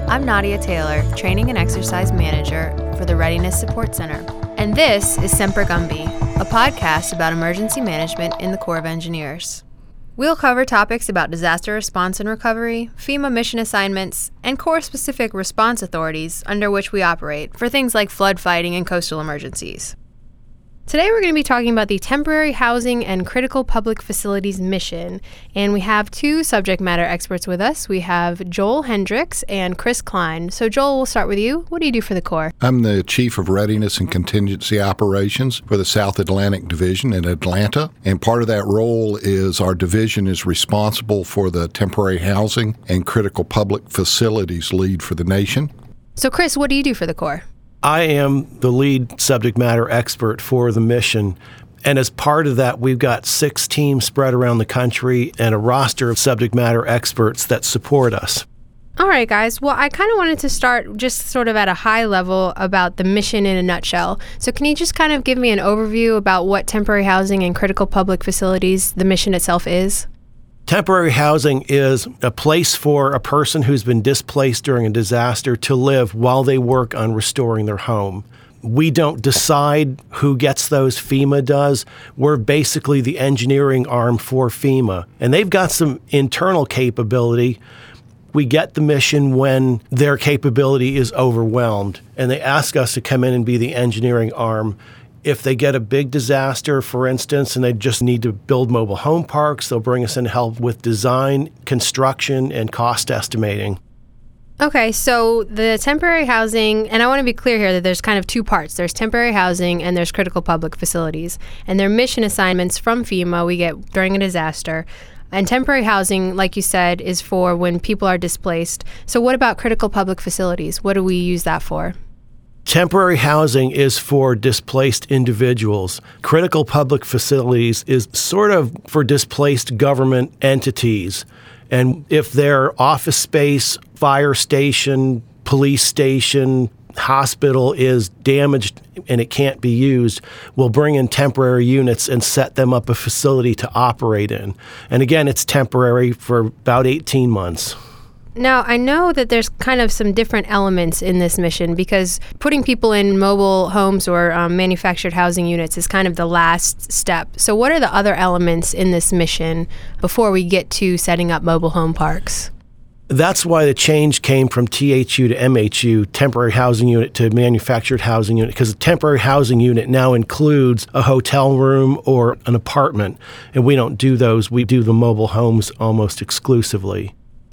I'm Nadia Taylor, Training and Exercise Manager for the Readiness Support Center. And this is Semper Gumby, a podcast about emergency management in the Corps of Engineers. We'll cover topics about disaster response and recovery, FEMA mission assignments, and Corps-specific response authorities under which we operate for things like flood fighting and coastal emergencies. Today we're going to be talking about the Temporary Housing and Critical Public Facilities Mission, and we have two subject matter experts with us. We have Joel Hendricks and Chris Klein. So Joel, we'll start with you. What do you do for the Corps? I'm the Chief of Readiness and Contingency Operations for the South Atlantic Division in Atlanta, and part of that role is our division is responsible for the Temporary Housing and Critical Public Facilities lead for the nation. So Chris, what do you do for the Corps? I am the lead subject matter expert for the mission. And as part of that, we've got 6 teams spread around the country and a roster of subject matter experts that support us. All right, guys. Well, I kind of wanted to start just sort of at a high level about the mission in a nutshell. So can you just kind of give me an overview about what temporary housing and critical public facilities, the mission itself is? Temporary housing is a place for a person who's been displaced during a disaster to live while they work on restoring their home. We don't decide who gets those. FEMA does. We're basically the engineering arm for FEMA. And they've got some internal capability. We get the mission when their capability is overwhelmed, and they ask us to come in and be the engineering arm. If they get a big disaster, for instance, and they just need to build mobile home parks, they'll bring us in to help with design, construction, and cost estimating. Okay, so the temporary housing, and I want to be clear here that there's kind of two parts. There's temporary housing and there's critical public facilities. And they're mission assignments from FEMA we get during a disaster. And temporary housing, like you said, is for when people are displaced. So what about critical public facilities? What do we use that for? Temporary housing is for displaced individuals. Critical public facilities is sort of for displaced government entities. And if their office space, fire station, police station, hospital is damaged and it can't be used, we'll bring in temporary units and set them up a facility to operate in. And again, it's temporary for about 18 months. Now, I know that there's kind of some different elements in this mission because putting people in mobile homes or manufactured housing units is kind of the last step. So what are the other elements in this mission before we get to setting up mobile home parks? That's why the change came from THU to MHU, temporary housing unit, to manufactured housing unit, because the temporary housing unit now includes a hotel room or an apartment, and we don't do those. We do the mobile homes almost exclusively.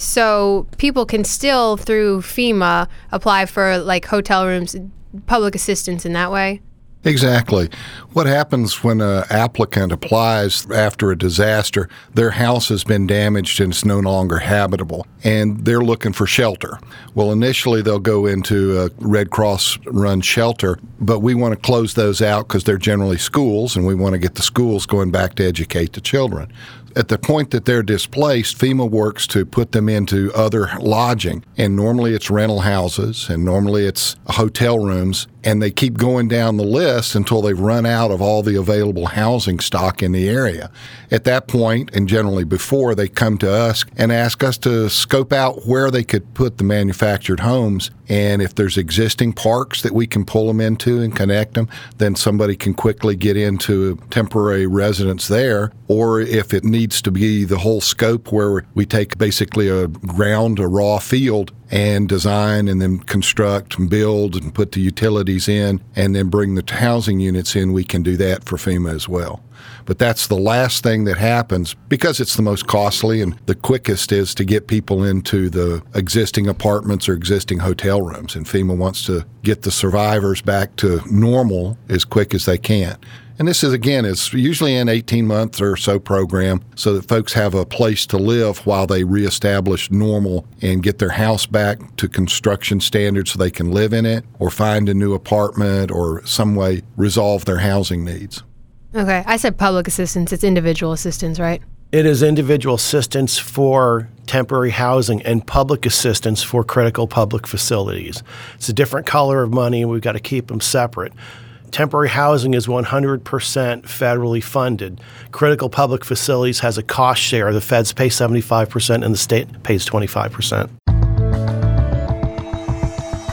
So people can still, through FEMA, apply for like hotel rooms, public assistance in that way? Exactly. What happens when an applicant applies after a disaster, their house has been damaged and it's no longer habitable, and they're looking for shelter. Well, initially they'll go into a Red Cross-run shelter, but we want to close those out because they're generally schools, and we want to get the schools going back to educate the children. At the point that they're displaced, FEMA works to put them into other lodging, and normally it's rental houses, and normally it's hotel rooms, and they keep going down the list until they've run out of all the available housing stock in the area. At that point, and generally before, they come to us and ask us to scope out where they could put the manufactured homes, and if there's existing parks that we can pull them into and connect them, then somebody can quickly get into temporary residence there. Or if it needs to be the whole scope where we take basically a raw field and design and then construct and build and put the utilities in and then bring the housing units in, we can do that for FEMA as well. But that's the last thing that happens because it's the most costly, and the quickest is to get people into the existing apartments or existing hotel rooms. And FEMA wants to get the survivors back to normal as quick as they can. And this is, again, it's usually an 18-month or so program so that folks have a place to live while they reestablish normal and get their house back to construction standards so they can live in it or find a new apartment or some way resolve their housing needs. Okay, I said public assistance. It's individual assistance, right? It is individual assistance for temporary housing and public assistance for critical public facilities. It's a different color of money, and we've got to keep them separate. Temporary housing is 100% federally funded. Critical public facilities has a cost share. The feds pay 75% and the state pays 25%.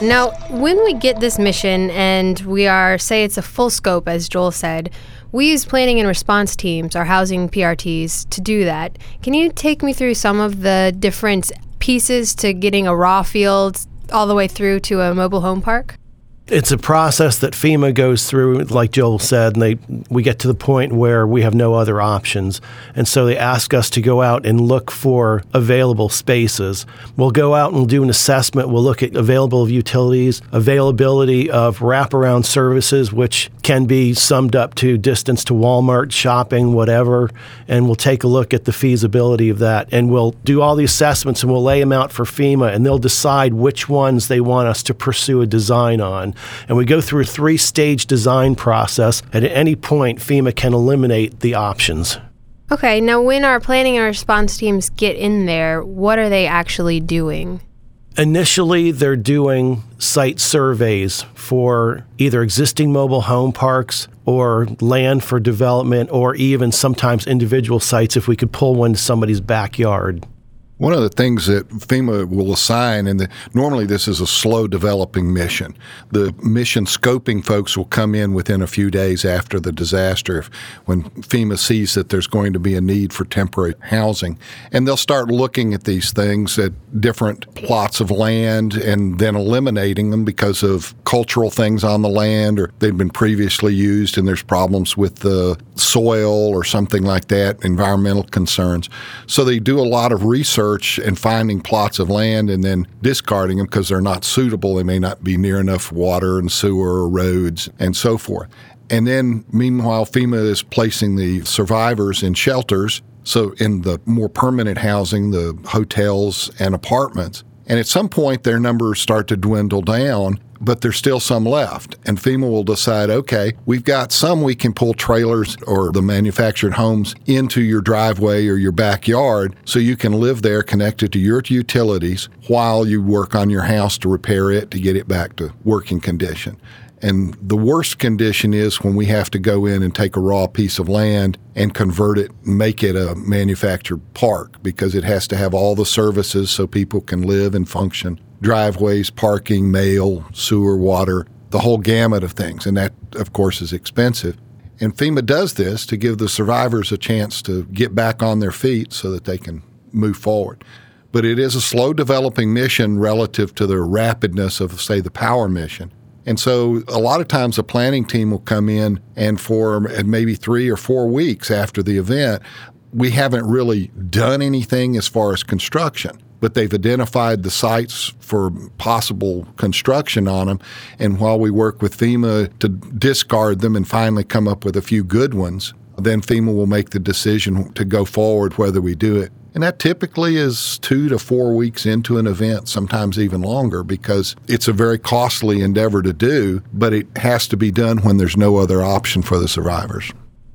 Now, when we get this mission and we are, say it's a full scope, as Joel said, we use planning and response teams, our housing PRTs, to do that. Can you take me through some of the different pieces to getting a raw field all the way through to a mobile home park? It's a process that FEMA goes through, like Joel said, and we get to the point where we have no other options. And so they ask us to go out and look for available spaces. We'll go out and we'll do an assessment. We'll look at available utilities, availability of wraparound services, which can be summed up to distance to Walmart, shopping, whatever. And we'll take a look at the feasibility of that. And we'll do all the assessments and we'll lay them out for FEMA, and they'll decide which ones they want us to pursue a design on. And we go through a 3-stage design process. And at any point, FEMA can eliminate the options. Okay, now when our planning and response teams get in there, what are they actually doing? Initially, they're doing site surveys for either existing mobile home parks or land for development, or even sometimes individual sites if we could pull one to somebody's backyard. One of the things that FEMA will assign, and normally this is a slow developing mission. The mission scoping folks will come in within a few days after the disaster when FEMA sees that there's going to be a need for temporary housing. And they'll start looking at these things at different plots of land and then eliminating them because of cultural things on the land, or they've been previously used and there's problems with the soil or something like that, environmental concerns. So they do a lot of research and finding plots of land and then discarding them because they're not suitable. They may not be near enough water and sewer or roads and so forth. And then, meanwhile, FEMA is placing the survivors in shelters, so in the more permanent housing, the hotels and apartments. And at some point, their numbers start to dwindle down, but there's still some left. And FEMA will decide, okay, we've got some we can pull trailers or the manufactured homes into your driveway or your backyard so you can live there connected to your utilities while you work on your house to repair it, to get it back to working condition. And the worst condition is when we have to go in and take a raw piece of land and convert it, make it a manufactured park, because it has to have all the services so people can live and function. Driveways, parking, mail, sewer, water, the whole gamut of things. And that, of course, is expensive. And FEMA does this to give the survivors a chance to get back on their feet so that they can move forward. But it is a slow developing mission relative to the rapidness of, say, the power mission. And so a lot of times a planning team will come in, and for maybe 3 or 4 weeks after the event, we haven't really done anything as far as construction, but they've identified the sites for possible construction on them. And while we work with FEMA to discard them and finally come up with a few good ones, then FEMA will make the decision to go forward whether we do it. And that typically is 2 to 4 weeks into an event, sometimes even longer, because it's a very costly endeavor to do, but it has to be done when there's no other option for the survivors.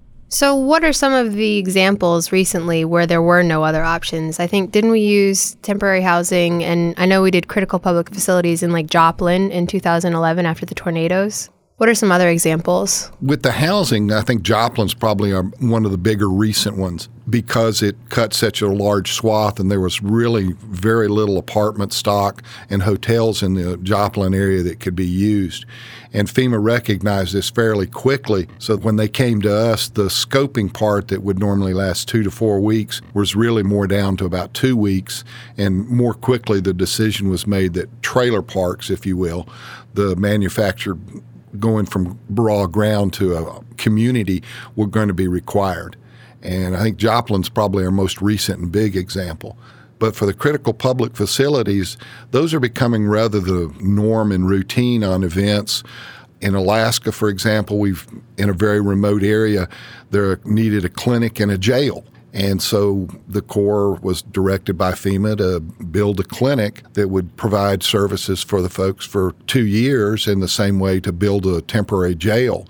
So what are some of the examples recently where there were no other options? I think, didn't we use temporary housing? And I know we did critical public facilities in like Joplin in 2011 after the tornadoes. What are some other examples? With the housing, I think Joplin's probably one of the bigger recent ones because it cut such a large swath and there was really very little apartment stock and hotels in the Joplin area that could be used. And FEMA recognized this fairly quickly. So when they came to us, the scoping part that would normally last 2 to 4 weeks was really more down to about 2 weeks. And more quickly, the decision was made that trailer parks, if you will, the manufactured going from raw ground to a community were going to be required. And I think Joplin's probably our most recent and big example. But for the critical public facilities, those are becoming rather the norm and routine on events. In Alaska, for example, in a very remote area, there needed a clinic and a jail. And so the Corps was directed by FEMA to build a clinic that would provide services for the folks for 2 years, in the same way to build a temporary jail.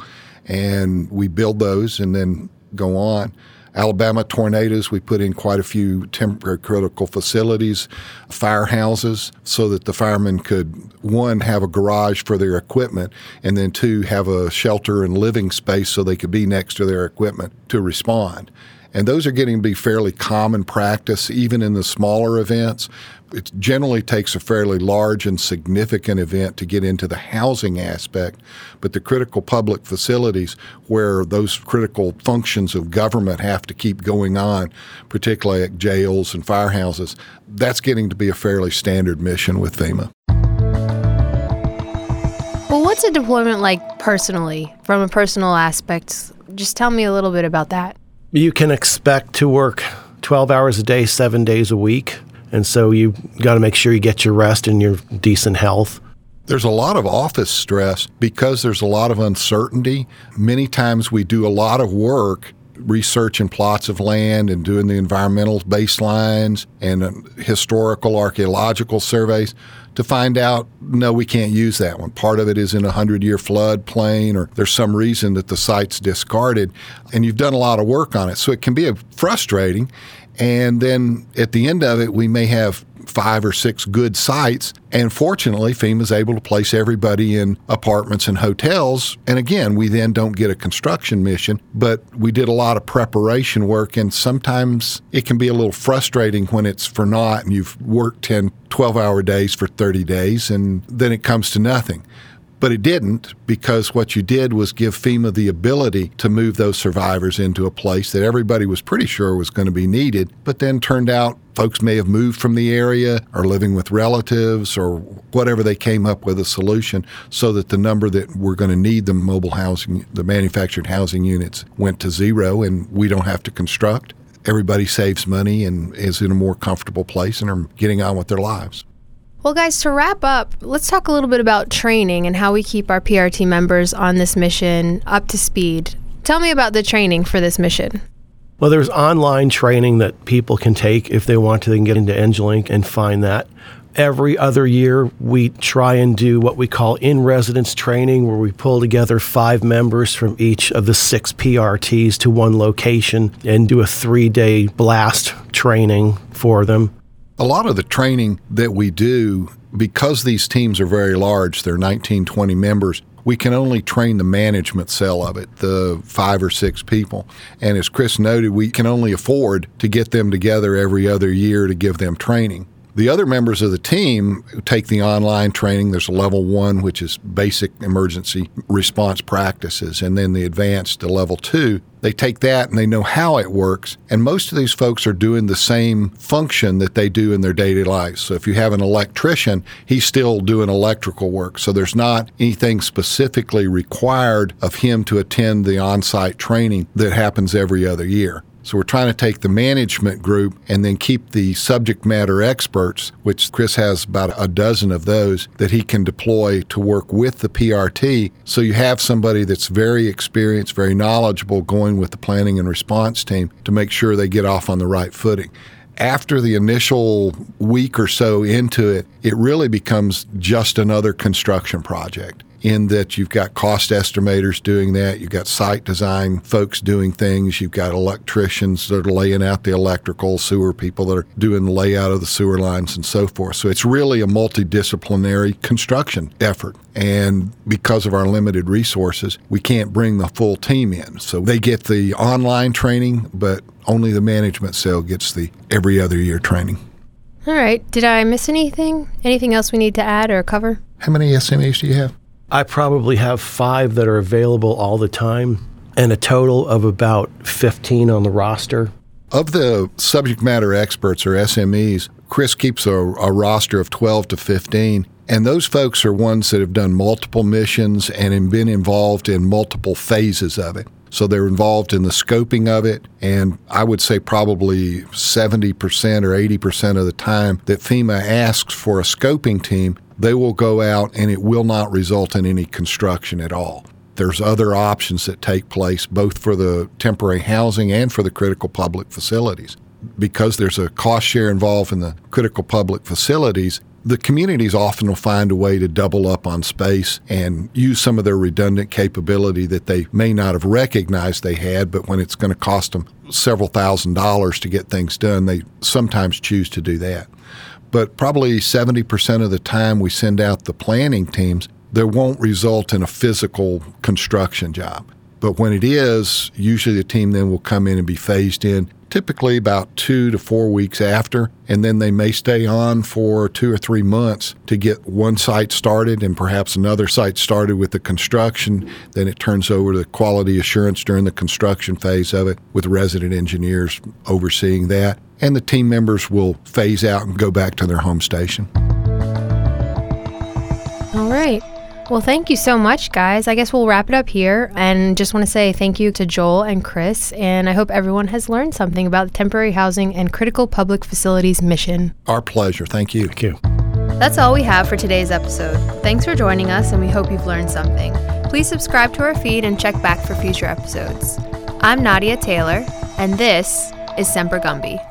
And we build those and then go on. Alabama tornadoes, we put in quite a few temporary critical facilities, firehouses, so that the firemen could, 1, have a garage for their equipment, and then 2, have a shelter and living space so they could be next to their equipment to respond. And those are getting to be fairly common practice, even in the smaller events. It generally takes a fairly large and significant event to get into the housing aspect, but the critical public facilities where those critical functions of government have to keep going on, particularly at jails and firehouses, that's getting to be a fairly standard mission with FEMA. Well, what's a deployment like personally, from a personal aspect? Just tell me a little bit about that. You can expect to work 12 hours a day, 7 days a week. And so you got to make sure you get your rest and your decent health. There's a lot of office stress because there's a lot of uncertainty. Many times we do a lot of work researching plots of land and doing the environmental baselines and historical archaeological surveys to find out, no, we can't use that one. Part of it is in a 100-year flood plain, or there's some reason that the site's discarded, and you've done a lot of work on it. So it can be frustrating. And then at the end of it, we may have 5 or 6 good sites. And fortunately, FEMA's able to place everybody in apartments and hotels. And again, we then don't get a construction mission, but we did a lot of preparation work. And sometimes it can be a little frustrating when it's for naught and you've worked 10, 12-hour days for 30 days and then it comes to nothing. But it didn't, because what you did was give FEMA the ability to move those survivors into a place that everybody was pretty sure was going to be needed, but then turned out folks may have moved from the area or living with relatives or whatever. They came up with a solution so that the number that we're going to need the mobile housing, the manufactured housing units, went to 0, and we don't have to construct. Everybody saves money and is in a more comfortable place and are getting on with their lives. Well, guys, to wrap up, let's talk a little bit about training and how we keep our PRT members on this mission up to speed. Tell me about the training for this mission. Well, there's online training that people can take if they want to. They can get into ENGLink and find that. Every other year, we try and do what we call in-residence training, where we pull together 5 members from each of the 6 PRTs to one location and do a 3-day blast training for them. A lot of the training that we do, because these teams are very large, they're 19, 20 members, we can only train the management cell of it, the 5 or 6 people. And as Chris noted, we can only afford to get them together every other year to give them training. The other members of the team take the online training. There's a level 1, which is basic emergency response practices, and then the advanced, the level 2. They take that and they know how it works. And most of these folks are doing the same function that they do in their daily lives. So if you have an electrician, he's still doing electrical work. So there's not anything specifically required of him to attend the on-site training that happens every other year. So we're trying to take the management group and then keep the subject matter experts, which Chris has about a dozen of those, that he can deploy to work with the PRT. So you have somebody that's very experienced, very knowledgeable going with the planning and response team to make sure they get off on the right footing. After the initial week or so into it, it really becomes just another construction project, in that you've got cost estimators doing that, you've got site design folks doing things, you've got electricians that are laying out the electrical, sewer people that are doing the layout of the sewer lines and so forth. So it's really a multidisciplinary construction effort. And because of our limited resources, we can't bring the full team in. So they get the online training, but only the management cell gets the every other year training. All right. Did I miss anything? Anything else we need to add or cover? How many SMEs do you have? I probably have 5 that are available all the time, and a total of about 15 on the roster. Of the subject matter experts, or SMEs, Chris keeps a roster of 12 to 15, and those folks are ones that have done multiple missions and have been involved in multiple phases of it. So they're involved in the scoping of it, and I would say probably 70% or 80% of the time that FEMA asks for a scoping team, they will go out and it will not result in any construction at all. There's other options that take place both for the temporary housing and for the critical public facilities. Because there's a cost share involved in the critical public facilities, the communities often will find a way to double up on space and use some of their redundant capability that they may not have recognized they had, but when it's going to cost them several $1,000s to get things done, they sometimes choose to do that. But probably 70% of the time we send out the planning teams, there won't result in a physical construction job. But when it is, usually the team then will come in and be phased in typically about 2 to 4 weeks after, and then they may stay on for 2 or 3 months to get one site started and perhaps another site started with the construction. Then it turns over to quality assurance during the construction phase of it with resident engineers overseeing that. And the team members will phase out and go back to their home station. All right. Well, thank you so much, guys. I guess we'll wrap it up here, and just want to say thank you to Joel and Chris, and I hope everyone has learned something about the temporary housing and critical public facilities mission. Our pleasure. Thank you. Thank you. That's all we have for today's episode. Thanks for joining us, and we hope you've learned something. Please subscribe to our feed and check back for future episodes. I'm Nadia Taylor, and this is Semper Gumby.